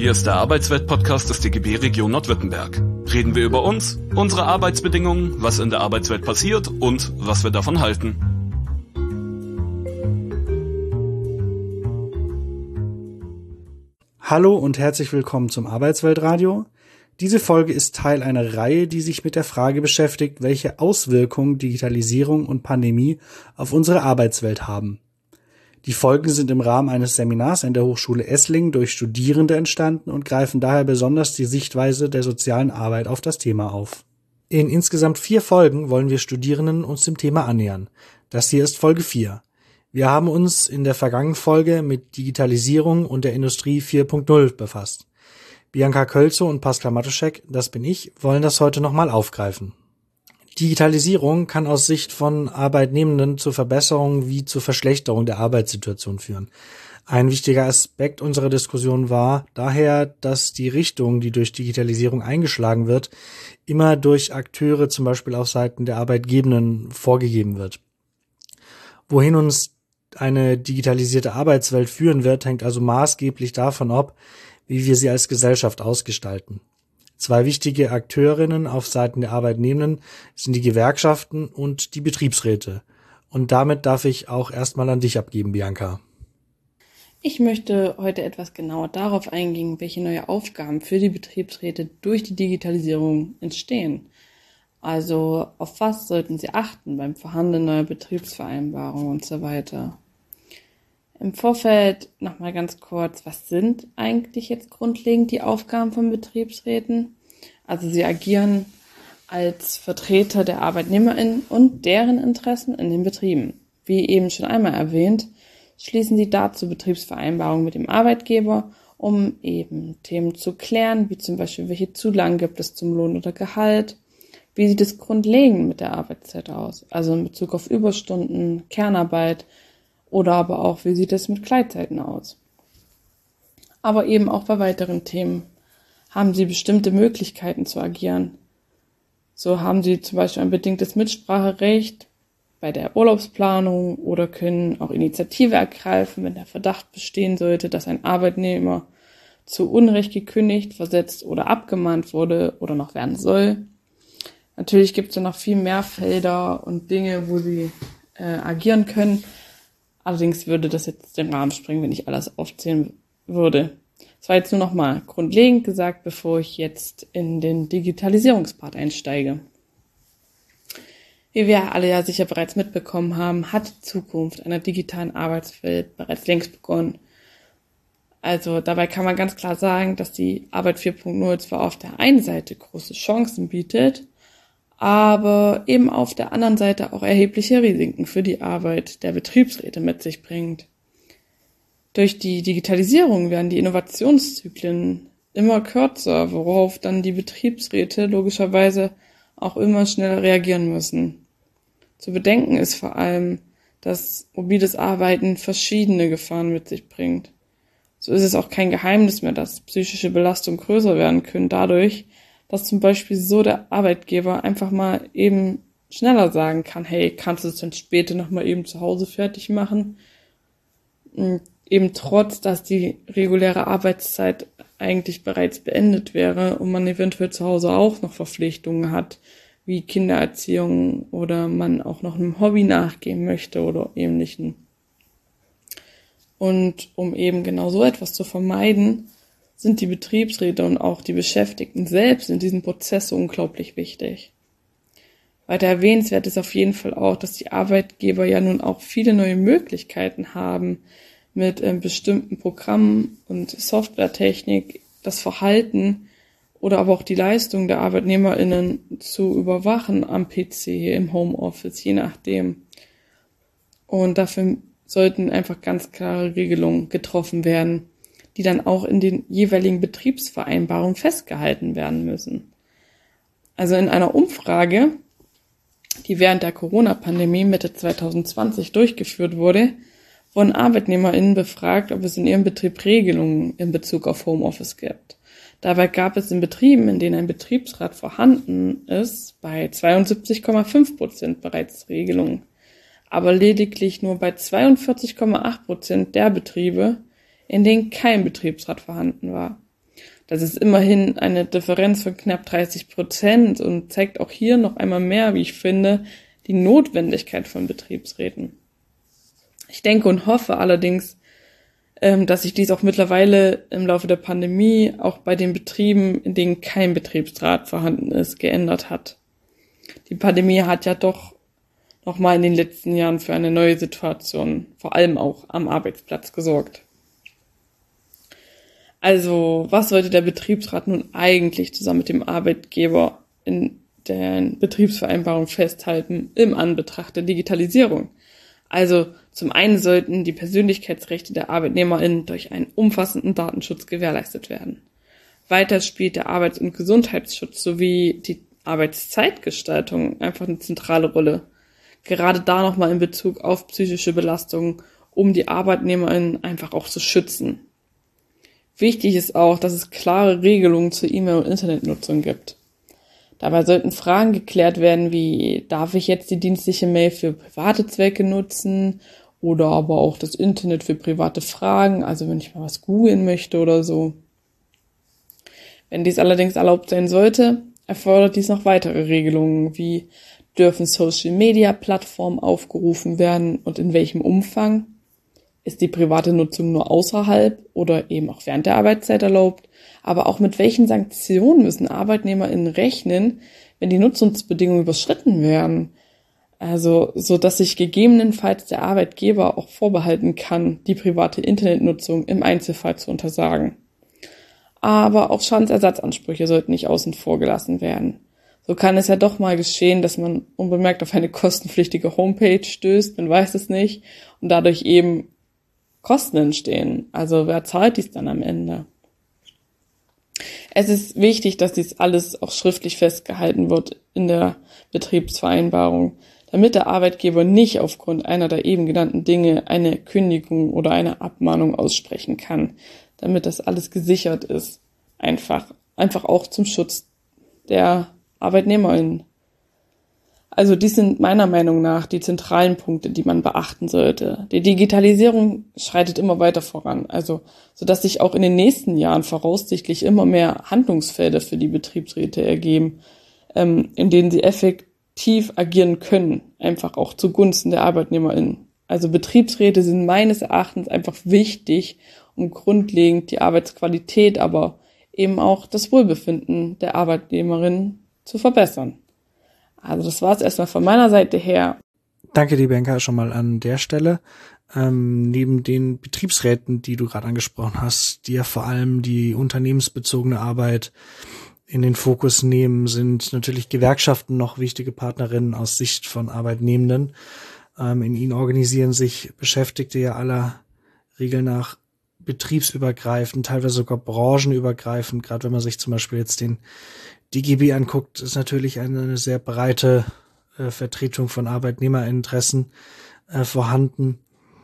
Hier ist der Arbeitswelt-Podcast des DGB Region Nordwürttemberg. Reden wir über uns, unsere Arbeitsbedingungen, was in der Arbeitswelt passiert und was wir davon halten. Hallo und herzlich willkommen zum Arbeitsweltradio. Diese Folge ist Teil einer Reihe, die sich mit der Frage beschäftigt, welche Auswirkungen Digitalisierung und Pandemie auf unsere Arbeitswelt haben. Die Folgen sind im Rahmen eines Seminars an der Hochschule Esslingen durch Studierende entstanden und greifen daher besonders die Sichtweise der sozialen Arbeit auf das Thema auf. In insgesamt 4 Folgen wollen wir Studierenden uns dem Thema annähern. Das hier ist Folge 4. Wir haben uns in der vergangenen Folge mit Digitalisierung und der Industrie 4.0 befasst. Bianca Kölzow und Pascal Matuschek, das bin ich, wollen das heute nochmal aufgreifen. Digitalisierung kann aus Sicht von Arbeitnehmenden zur Verbesserung wie zur Verschlechterung der Arbeitssituation führen. Ein wichtiger Aspekt unserer Diskussion war daher, dass die Richtung, die durch Digitalisierung eingeschlagen wird, immer durch Akteure, zum Beispiel auf Seiten der Arbeitgebenden, vorgegeben wird. Wohin uns eine digitalisierte Arbeitswelt führen wird, hängt also maßgeblich davon ab, wie wir sie als Gesellschaft ausgestalten. 2 wichtige Akteurinnen auf Seiten der Arbeitnehmenden sind die Gewerkschaften und die Betriebsräte. Und damit darf ich auch erstmal an dich abgeben, Bianca. Ich möchte heute etwas genauer darauf eingehen, welche neue Aufgaben für die Betriebsräte durch die Digitalisierung entstehen. Also auf was sollten sie achten beim Verhandeln neuer Betriebsvereinbarungen und so weiter. Im Vorfeld nochmal ganz kurz, was sind eigentlich jetzt grundlegend die Aufgaben von Betriebsräten? Also sie agieren als Vertreter der ArbeitnehmerInnen und deren Interessen in den Betrieben. Wie eben schon einmal erwähnt, schließen sie dazu Betriebsvereinbarungen mit dem Arbeitgeber, um eben Themen zu klären, wie zum Beispiel, welche Zulagen gibt es zum Lohn oder Gehalt, wie sieht es grundlegend mit der Arbeitszeit aus, also in Bezug auf Überstunden, Kernarbeit, oder aber auch, wie sieht es mit Gleitzeiten aus? Aber eben auch bei weiteren Themen haben sie bestimmte Möglichkeiten zu agieren. So haben sie zum Beispiel ein bedingtes Mitspracherecht bei der Urlaubsplanung oder können auch Initiative ergreifen, wenn der Verdacht bestehen sollte, dass ein Arbeitnehmer zu Unrecht gekündigt, versetzt oder abgemahnt wurde oder noch werden soll. Natürlich gibt es ja noch viel mehr Felder und Dinge, wo sie agieren können. Allerdings würde das jetzt den Rahmen sprengen, wenn ich alles aufzählen würde. Das war jetzt nur noch mal grundlegend gesagt, bevor ich jetzt in den Digitalisierungspart einsteige. Wie wir alle ja sicher bereits mitbekommen haben, hat die Zukunft einer digitalen Arbeitswelt bereits längst begonnen. Also dabei kann man ganz klar sagen, dass die Arbeit 4.0 zwar auf der einen Seite große Chancen bietet, aber eben auf der anderen Seite auch erhebliche Risiken für die Arbeit der Betriebsräte mit sich bringt. Durch die Digitalisierung werden die Innovationszyklen immer kürzer, worauf dann die Betriebsräte logischerweise auch immer schneller reagieren müssen. Zu bedenken ist vor allem, dass mobiles Arbeiten verschiedene Gefahren mit sich bringt. So ist es auch kein Geheimnis mehr, dass psychische Belastungen größer werden können dadurch, dass zum Beispiel so der Arbeitgeber einfach mal eben schneller sagen kann, hey, kannst du es dann später nochmal eben zu Hause fertig machen? Und eben trotz, dass die reguläre Arbeitszeit eigentlich bereits beendet wäre und man eventuell zu Hause auch noch Verpflichtungen hat, wie Kindererziehung oder man auch noch einem Hobby nachgehen möchte oder ähnlichen. Und um eben genau so etwas zu vermeiden, sind die Betriebsräte und auch die Beschäftigten selbst in diesem Prozess so unglaublich wichtig. Weiter erwähnenswert ist auf jeden Fall auch, dass die Arbeitgeber ja nun auch viele neue Möglichkeiten haben, mit bestimmten Programmen und Softwaretechnik das Verhalten oder aber auch die Leistung der ArbeitnehmerInnen zu überwachen am PC, im Homeoffice, je nachdem. Und dafür sollten einfach ganz klare Regelungen getroffen werden, die dann auch in den jeweiligen Betriebsvereinbarungen festgehalten werden müssen. Also in einer Umfrage, die während der Corona-Pandemie Mitte 2020 durchgeführt wurde, wurden ArbeitnehmerInnen befragt, ob es in ihrem Betrieb Regelungen in Bezug auf Homeoffice gibt. Dabei gab es in Betrieben, in denen ein Betriebsrat vorhanden ist, bei 72,5% bereits Regelungen, aber lediglich nur bei 42,8% der Betriebe, in denen kein Betriebsrat vorhanden war. Das ist immerhin eine Differenz von knapp 30% und zeigt auch hier noch einmal mehr, wie ich finde, die Notwendigkeit von Betriebsräten. Ich denke und hoffe allerdings, dass sich dies auch mittlerweile im Laufe der Pandemie auch bei den Betrieben, in denen kein Betriebsrat vorhanden ist, geändert hat. Die Pandemie hat ja doch nochmal in den letzten Jahren für eine neue Situation, vor allem auch am Arbeitsplatz, gesorgt. Also, was sollte der Betriebsrat nun eigentlich zusammen mit dem Arbeitgeber in der Betriebsvereinbarung festhalten im Anbetracht der Digitalisierung? Also, zum einen sollten die Persönlichkeitsrechte der ArbeitnehmerInnen durch einen umfassenden Datenschutz gewährleistet werden. Weiter spielt der Arbeits- und Gesundheitsschutz sowie die Arbeitszeitgestaltung einfach eine zentrale Rolle. Gerade da nochmal in Bezug auf psychische Belastungen, um die ArbeitnehmerInnen einfach auch zu schützen. Wichtig ist auch, dass es klare Regelungen zur E-Mail- und Internetnutzung gibt. Dabei sollten Fragen geklärt werden wie, darf ich jetzt die dienstliche Mail für private Zwecke nutzen oder aber auch das Internet für private Fragen, also wenn ich mal was googeln möchte oder so. Wenn dies allerdings erlaubt sein sollte, erfordert dies noch weitere Regelungen wie, dürfen Social-Media-Plattformen aufgerufen werden und in welchem Umfang? Ist die private Nutzung nur außerhalb oder eben auch während der Arbeitszeit erlaubt? Aber auch mit welchen Sanktionen müssen ArbeitnehmerInnen rechnen, wenn die Nutzungsbedingungen überschritten werden? Also, so dass sich gegebenenfalls der Arbeitgeber auch vorbehalten kann, die private Internetnutzung im Einzelfall zu untersagen. Aber auch Schadensersatzansprüche sollten nicht außen vor gelassen werden. So kann es ja doch mal geschehen, dass man unbemerkt auf eine kostenpflichtige Homepage stößt, man weiß es nicht, und dadurch eben Kosten entstehen. Also wer zahlt dies dann am Ende? Es ist wichtig, dass dies alles auch schriftlich festgehalten wird in der Betriebsvereinbarung, damit der Arbeitgeber nicht aufgrund einer der eben genannten Dinge eine Kündigung oder eine Abmahnung aussprechen kann, damit das alles gesichert ist. Einfach auch zum Schutz der ArbeitnehmerInnen. Also dies sind meiner Meinung nach die zentralen Punkte, die man beachten sollte. Die Digitalisierung schreitet immer weiter voran, also sodass sich auch in den nächsten Jahren voraussichtlich immer mehr Handlungsfelder für die Betriebsräte ergeben, in denen sie effektiv agieren können, einfach auch zugunsten der ArbeitnehmerInnen. Also Betriebsräte sind meines Erachtens einfach wichtig, um grundlegend die Arbeitsqualität, aber eben auch das Wohlbefinden der ArbeitnehmerInnen zu verbessern. Also das war es erstmal von meiner Seite her. Danke, die Bianca, schon mal an der Stelle. Neben den Betriebsräten, die du gerade angesprochen hast, die ja vor allem die unternehmensbezogene Arbeit in den Fokus nehmen, sind natürlich Gewerkschaften noch wichtige Partnerinnen aus Sicht von Arbeitnehmenden. In ihnen organisieren sich Beschäftigte ja aller Regel nach betriebsübergreifend, teilweise sogar branchenübergreifend. Gerade wenn man sich zum Beispiel jetzt den DGB anguckt, ist natürlich eine sehr breite Vertretung von Arbeitnehmerinteressen vorhanden.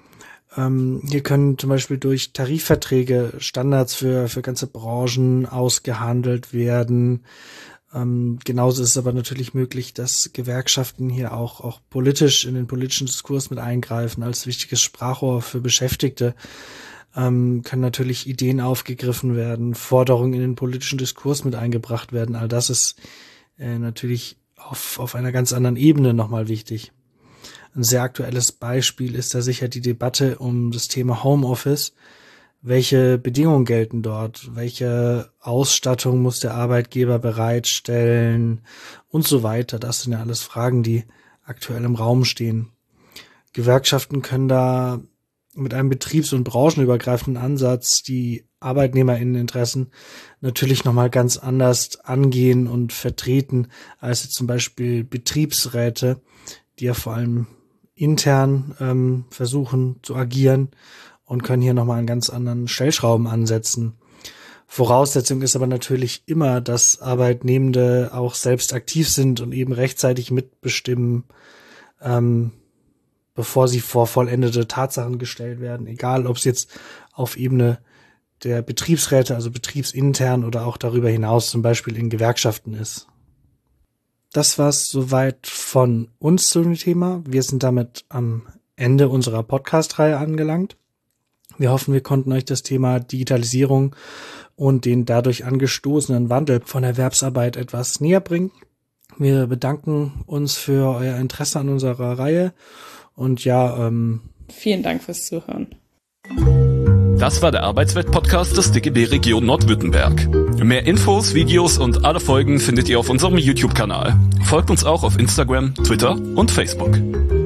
Hier können zum Beispiel durch Tarifverträge Standards für ganze Branchen ausgehandelt werden. Genauso ist es aber natürlich möglich, dass Gewerkschaften hier auch politisch in den politischen Diskurs mit eingreifen, als wichtiges Sprachrohr für Beschäftigte. Können natürlich Ideen aufgegriffen werden, Forderungen in den politischen Diskurs mit eingebracht werden. All das ist natürlich auf einer ganz anderen Ebene nochmal wichtig. Ein sehr aktuelles Beispiel ist da sicher die Debatte um das Thema Homeoffice. Welche Bedingungen gelten dort? Welche Ausstattung muss der Arbeitgeber bereitstellen? Und so weiter. Das sind ja alles Fragen, die aktuell im Raum stehen. Gewerkschaften können da mit einem betriebs- und branchenübergreifenden Ansatz die ArbeitnehmerInneninteressen natürlich nochmal ganz anders angehen und vertreten als jetzt zum Beispiel Betriebsräte, die ja vor allem intern versuchen zu agieren und können hier nochmal einen ganz anderen Stellschrauben ansetzen. Voraussetzung ist aber natürlich immer, dass Arbeitnehmende auch selbst aktiv sind und eben rechtzeitig mitbestimmen, bevor sie vor vollendete Tatsachen gestellt werden, egal ob es jetzt auf Ebene der Betriebsräte, also betriebsintern oder auch darüber hinaus zum Beispiel in Gewerkschaften ist. Das war's soweit von uns zu dem Thema. Wir sind damit am Ende unserer Podcast-Reihe angelangt. Wir hoffen, wir konnten euch das Thema Digitalisierung und den dadurch angestoßenen Wandel von Erwerbsarbeit etwas näher bringen. Wir bedanken uns für euer Interesse an unserer Reihe und vielen Dank fürs Zuhören. Das war der Arbeitswelt-Podcast des DGB Region Nordwürttemberg. Mehr Infos, Videos und alle Folgen findet ihr auf unserem YouTube-Kanal. Folgt uns auch auf Instagram, Twitter und Facebook.